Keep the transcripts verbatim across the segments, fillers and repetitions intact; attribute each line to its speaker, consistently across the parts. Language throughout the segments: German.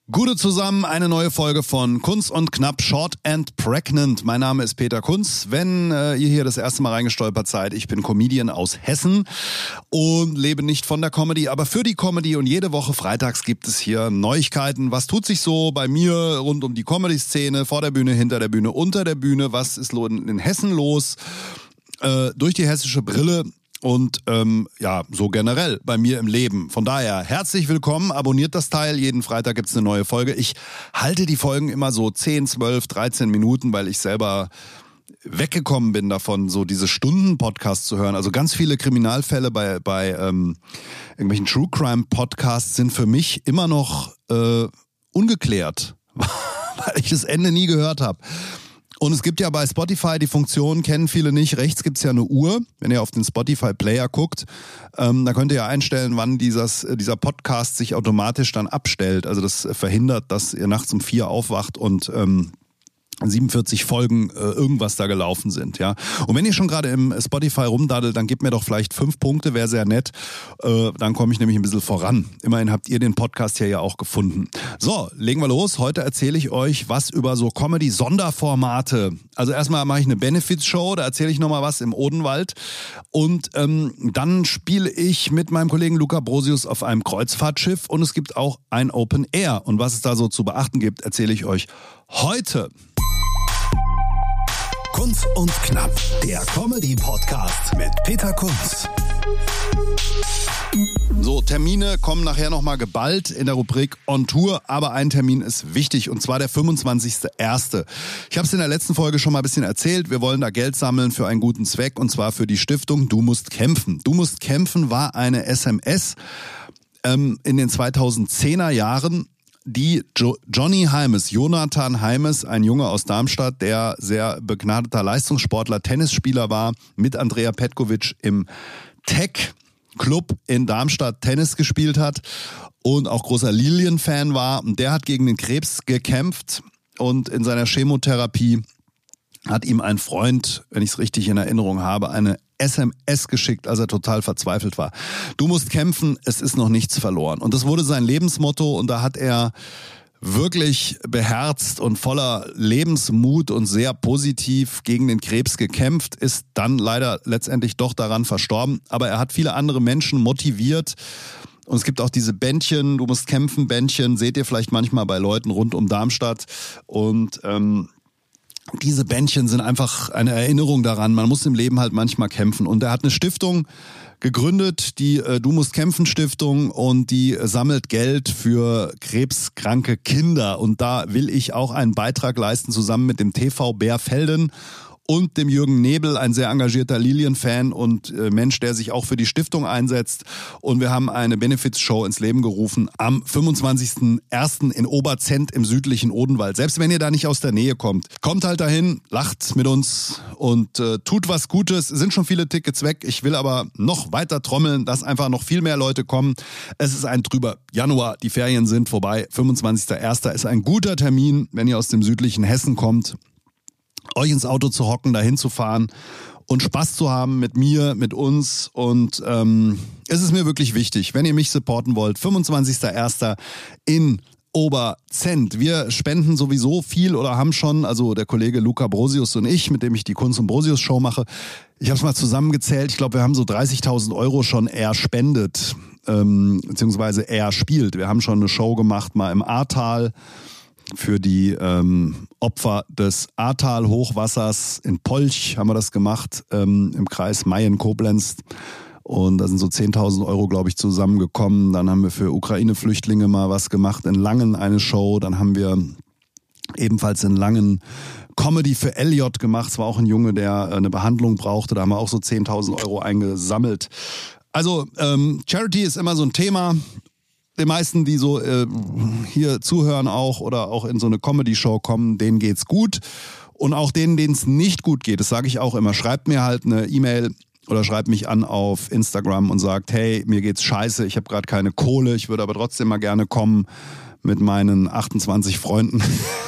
Speaker 1: Gute zusammen, eine neue Folge von Kunz und Knapp, Short and Pregnant. Mein Name ist Peter Kunz. Wenn äh, ihr hier das erste Mal reingestolpert seid, ich bin Comedian aus Hessen und lebe nicht von der Comedy, aber für die Comedy. Und jede Woche freitags gibt es hier Neuigkeiten. Was tut sich so bei mir rund um die Comedy-Szene, vor der Bühne, hinter der Bühne, unter der Bühne? Was ist in Hessen los? Äh, durch die hessische Brille. Und ähm, ja, so generell bei mir im Leben. Von daher, herzlich willkommen, abonniert das Teil. Jeden Freitag gibt's eine neue Folge. Ich halte die Folgen immer so zehn, zwölf, dreizehn Minuten, weil ich selber weggekommen bin davon, so diese Stunden-Podcasts zu hören. Also ganz viele Kriminalfälle bei, bei ähm, irgendwelchen True-Crime-Podcasts sind für mich immer noch äh, ungeklärt, weil ich das Ende nie gehört habe. Und es gibt ja bei Spotify die Funktion, kennen viele nicht, rechts gibt's ja eine Uhr, wenn ihr auf den Spotify-Player guckt, ähm, da könnt ihr ja einstellen, wann dieses, dieser Podcast sich automatisch dann abstellt. Also das verhindert, dass ihr nachts um vier aufwacht und ähm, siebenundvierzig Folgen äh, irgendwas da gelaufen sind, ja. Und wenn ihr schon gerade im Spotify rumdaddelt, dann gebt mir doch vielleicht fünf Punkte, wäre sehr nett. Äh, dann komme ich nämlich ein bisschen voran. Immerhin habt ihr den Podcast hier ja auch gefunden. So, legen wir los. Heute erzähle ich euch was über so Comedy-Sonderformate. Also erstmal mache ich eine Benefits-Show, da erzähle ich nochmal was im Odenwald. Und ähm, dann spiele ich mit meinem Kollegen Luca Brosius auf einem Kreuzfahrtschiff und es gibt auch ein Open Air. Und was es da so zu beachten gibt, erzähle ich euch heute.
Speaker 2: Kunz und Knapp, der Comedy-Podcast mit Peter Kunz.
Speaker 1: So, Termine kommen nachher nochmal geballt in der Rubrik On Tour, aber ein Termin ist wichtig und zwar der fünfundzwanzigster erste Ich habe es in der letzten Folge schon mal ein bisschen erzählt, wir wollen da Geld sammeln für einen guten Zweck und zwar für die Stiftung Du musst kämpfen. Du musst kämpfen war eine S M S ähm, in den zweitausendzehner Jahren, die jo- Johnny Heimes, Jonathan Heimes, ein Junge aus Darmstadt, der sehr begnadeter Leistungssportler, Tennisspieler war, mit Andrea Petkovic im Tech-Club in Darmstadt Tennis gespielt hat und auch großer Lilien-Fan war. Und der hat gegen den Krebs gekämpft und in seiner Chemotherapie hat ihm ein Freund, wenn ich es richtig in Erinnerung habe, eine S M S geschickt, als er total verzweifelt war. Du musst kämpfen, es ist noch nichts verloren. Und das wurde sein Lebensmotto und da hat er wirklich beherzt und voller Lebensmut und sehr positiv gegen den Krebs gekämpft, ist dann leider letztendlich doch daran verstorben. Aber er hat viele andere Menschen motiviert. Und es gibt auch diese Bändchen, du musst kämpfen, Bändchen, seht ihr vielleicht manchmal bei Leuten rund um Darmstadt. Und ähm, diese Bändchen sind einfach eine Erinnerung daran, man muss im Leben halt manchmal kämpfen. Und er hat eine Stiftung gegründet, die äh, Du musst kämpfen Stiftung, und die äh, sammelt Geld für krebskranke Kinder. Und da will ich auch einen Beitrag leisten, zusammen mit dem T V Bärfelden und dem Jürgen Nebel, ein sehr engagierter Lilien-Fan und äh, Mensch, der sich auch für die Stiftung einsetzt. Und wir haben eine Benefits-Show ins Leben gerufen am fünfundzwanzigster erster in Oberzent im südlichen Odenwald. Selbst wenn ihr da nicht aus der Nähe kommt, kommt halt dahin, lacht mit uns und äh, tut was Gutes. Es sind schon viele Tickets weg. Ich will aber noch weiter trommeln, dass einfach noch viel mehr Leute kommen. Es ist ein trüber Januar, die Ferien sind vorbei. fünfundzwanzigster erster ist ein guter Termin, wenn ihr aus dem südlichen Hessen kommt, euch ins Auto zu hocken, dahin zu fahren und Spaß zu haben mit mir, mit uns. Und ähm, es ist mir wirklich wichtig, wenn ihr mich supporten wollt, fünfundzwanzigster erster in Oberzent. Wir spenden sowieso viel oder haben schon, also der Kollege Luca Brosius und ich, mit dem ich die Kunz und Brosius Show mache, ich habe es mal zusammengezählt, ich glaube, wir haben so dreißigtausend Euro schon erspendet, ähm, beziehungsweise erspielt. Wir haben schon eine Show gemacht, mal im Ahrtal, für die ähm, Opfer des Ahrtal-Hochwassers in Polch haben wir das gemacht, ähm, im Kreis Mayen-Koblenz. Und da sind so zehntausend Euro, glaube ich, zusammengekommen. Dann haben wir für Ukraine-Flüchtlinge mal was gemacht, in Langen eine Show. Dann haben wir ebenfalls in Langen Comedy für Elliot gemacht. Es war auch ein Junge, der eine Behandlung brauchte. Da haben wir auch so zehntausend Euro eingesammelt. Also ähm, Charity ist immer so ein Thema. Den meisten, die so äh, hier zuhören auch oder auch in so eine Comedy-Show kommen, denen geht's gut. Und auch denen, denen es nicht gut geht, das sage ich auch immer, schreibt mir halt eine E-Mail oder schreibt mich an auf Instagram und sagt, hey, mir geht's scheiße, ich habe gerade keine Kohle, ich würde aber trotzdem mal gerne kommen mit meinen achtundzwanzig Freunden.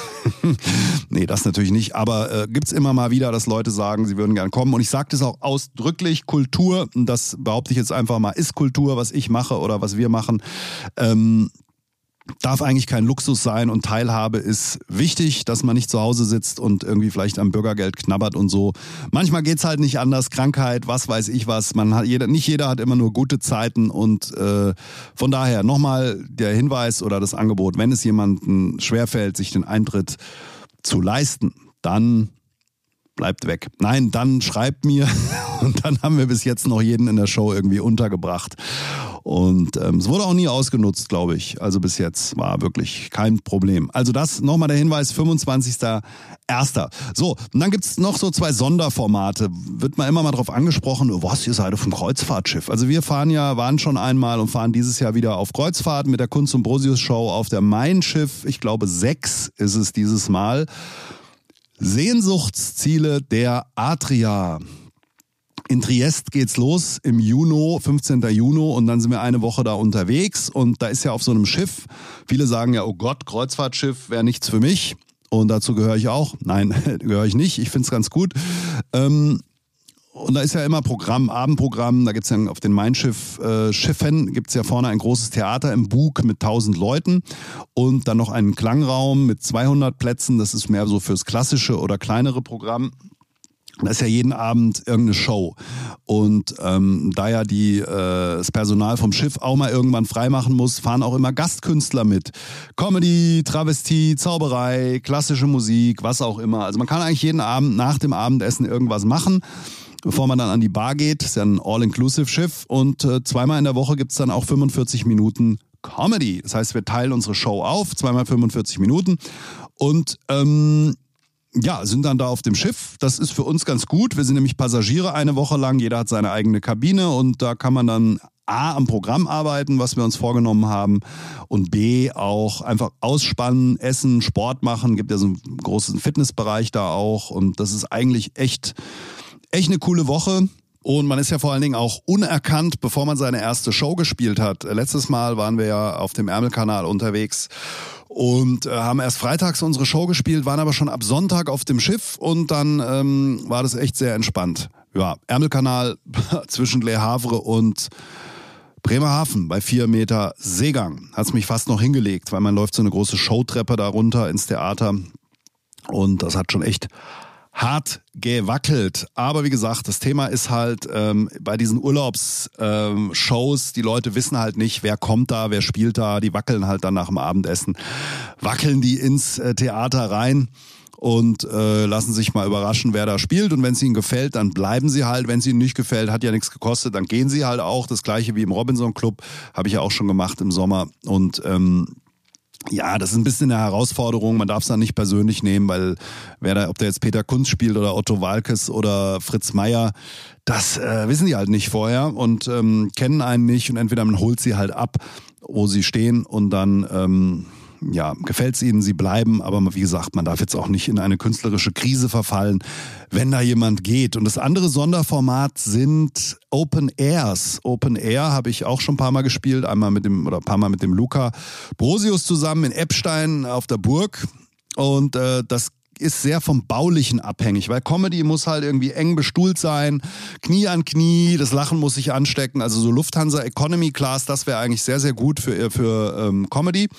Speaker 1: Nee, das natürlich nicht, aber äh, gibt's immer mal wieder, dass Leute sagen, sie würden gern kommen. Und ich sage das auch ausdrücklich, Kultur, und das behaupte ich jetzt einfach mal, ist Kultur, was ich mache oder was wir machen. Ähm, darf eigentlich kein Luxus sein und Teilhabe ist wichtig, dass man nicht zu Hause sitzt und irgendwie vielleicht am Bürgergeld knabbert und so. Manchmal geht's halt nicht anders, Krankheit, was weiß ich was. Man hat jeder, nicht jeder hat immer nur gute Zeiten und äh, von daher nochmal der Hinweis oder das Angebot, wenn es jemandem schwerfällt, sich den Eintritt zu leisten, dann bleibt weg. Nein, dann schreibt mir und dann haben wir bis jetzt noch jeden in der Show irgendwie untergebracht. Und ähm, es wurde auch nie ausgenutzt, glaube ich. Also bis jetzt war wirklich kein Problem. Also das nochmal der Hinweis, fünfundzwanzigster erster So, und dann gibt's noch so zwei Sonderformate. Wird man immer mal drauf angesprochen, was, ihr seid auf dem Kreuzfahrtschiff. Also wir fahren ja, waren schon einmal und fahren dieses Jahr wieder auf Kreuzfahrt mit der Kunst und Brosius Show auf der Mein Schiff. Ich glaube sechs ist es dieses Mal. Sehnsuchtsziele der Adria. In Triest geht's los im Juni, fünfzehnten Juni und dann sind wir eine Woche da unterwegs und da ist ja auf so einem Schiff, viele sagen ja, oh Gott, Kreuzfahrtschiff wäre nichts für mich und dazu gehöre ich auch. Nein, gehöre ich nicht, ich find's ganz gut. Ähm, Und da ist ja immer Programm, Abendprogramm, da gibt's ja auf den Mein Schiff, äh, Schiffen gibt's ja vorne ein großes Theater im Bug mit tausend Leuten und dann noch einen Klangraum mit zweihundert Plätzen, das ist mehr so fürs klassische oder kleinere Programm. Da ist ja jeden Abend irgendeine Show und ähm, da ja die, äh, das Personal vom Schiff auch mal irgendwann freimachen muss, fahren auch immer Gastkünstler mit. Comedy, Travestie, Zauberei, klassische Musik, was auch immer. Also man kann eigentlich jeden Abend nach dem Abendessen irgendwas machen, bevor man dann an die Bar geht. Das ist ja ein All-Inclusive-Schiff und äh, zweimal in der Woche gibt's dann auch fünfundvierzig Minuten Comedy. Das heißt, wir teilen unsere Show auf, zweimal fünfundvierzig Minuten und ähm, ja, sind dann da auf dem Schiff. Das ist für uns ganz gut. Wir sind nämlich Passagiere eine Woche lang. Jeder hat seine eigene Kabine und da kann man dann A, am Programm arbeiten, was wir uns vorgenommen haben und B, auch einfach ausspannen, essen, Sport machen. Gibt ja so einen großen Fitnessbereich da auch und das ist eigentlich echt, echt eine coole Woche. Und man ist ja vor allen Dingen auch unerkannt, bevor man seine erste Show gespielt hat. Letztes Mal waren wir ja auf dem Ärmelkanal unterwegs und äh, haben erst freitags unsere Show gespielt, waren aber schon ab Sonntag auf dem Schiff und dann ähm, war das echt sehr entspannt. Ja, Ärmelkanal zwischen Le Havre und Bremerhaven bei vier Meter Seegang. Hat's mich fast noch hingelegt, weil man läuft so eine große Showtreppe da runter ins Theater und das hat schon echt hart gewackelt. Aber wie gesagt, das Thema ist halt ähm, bei diesen Urlaubsshows, ähm, die Leute wissen halt nicht, wer kommt da, wer spielt da, die wackeln halt dann nach dem Abendessen, wackeln die ins äh, Theater rein und äh, lassen sich mal überraschen, wer da spielt und wenn es ihnen gefällt, dann bleiben sie halt, wenn es ihnen nicht gefällt, hat ja nichts gekostet, dann gehen sie halt auch. Das gleiche wie im Robinson Club, habe ich ja auch schon gemacht im Sommer und ähm, ja, das ist ein bisschen eine Herausforderung. Man darf es dann nicht persönlich nehmen, weil wer da, ob der jetzt Peter Kunz spielt oder Otto Waalkes oder Fritz Meier, das äh, wissen die halt nicht vorher und ähm, kennen einen nicht und entweder man holt sie halt ab, wo sie stehen und dann ähm, ja, gefällt es ihnen, sie bleiben, aber wie gesagt, man darf jetzt auch nicht in eine künstlerische Krise verfallen, wenn da jemand geht. Und das andere Sonderformat sind Open Airs. Open Air habe ich auch schon ein paar Mal gespielt, einmal mit dem oder ein paar Mal mit dem Luca Brosius zusammen in Eppstein auf der Burg und äh, das ist sehr vom Baulichen abhängig, weil Comedy muss halt irgendwie eng bestuhlt sein, Knie an Knie, das Lachen muss sich anstecken, also so Lufthansa Economy Class, das wäre eigentlich sehr, sehr gut für, für ähm, Comedy.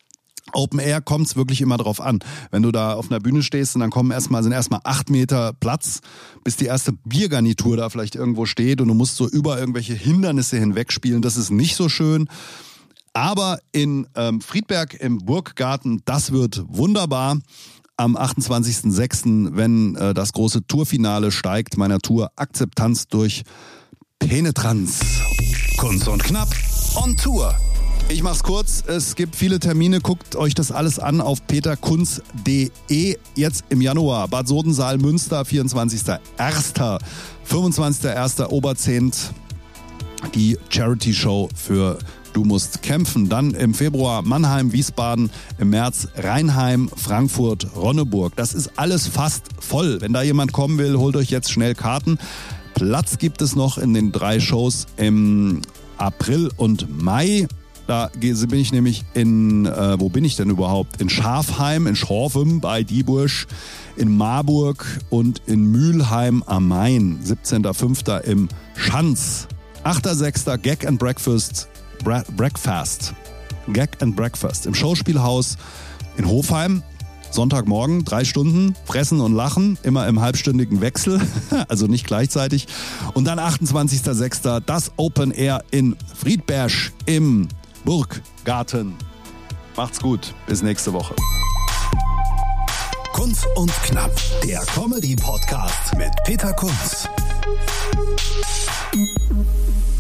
Speaker 1: Open Air kommt's wirklich immer drauf an. Wenn du da auf einer Bühne stehst und dann kommen erstmal, sind erstmal acht Meter Platz, bis die erste Biergarnitur da vielleicht irgendwo steht und du musst so über irgendwelche Hindernisse hinweg spielen. Das ist nicht so schön. Aber in ähm, Friedberg im Burggarten, das wird wunderbar. Am achtundzwanzigsten sechsten, wenn äh, das große Tourfinale steigt, meiner Tour Akzeptanz durch Penetranz.
Speaker 2: Kunz und Knapp on Tour.
Speaker 1: Ich mach's kurz, es gibt viele Termine, guckt euch das alles an auf peterkunz punkt de. Jetzt im Januar, Bad Sodensaal, Münster, vierundzwanzigster erster fünfundzwanzigster erster Oberzent, die Charity-Show für Du musst kämpfen. Dann im Februar Mannheim, Wiesbaden, im März Rheinheim, Frankfurt, Ronneburg. Das ist alles fast voll. Wenn da jemand kommen will, holt euch jetzt schnell Karten. Platz gibt es noch in den drei Shows im April und Mai. Da bin ich nämlich in, äh, wo bin ich denn überhaupt? In Schafheim, in Schorfem bei Dieburg, in Marburg und in Mülheim am Main. siebzehnter fünfter im Schanz. achter sechster Gag and Breakfast, Bra- Breakfast Gag and Breakfast im Schauspielhaus in Hofheim. Sonntagmorgen, drei Stunden, fressen und lachen, immer im halbstündigen Wechsel, also nicht gleichzeitig. Und dann achtundzwanzigster sechster das Open Air in Friedberg im Burggarten. Macht's gut, bis nächste Woche.
Speaker 2: Kunz und Knapp, der Comedy-Podcast mit Peter Kunz.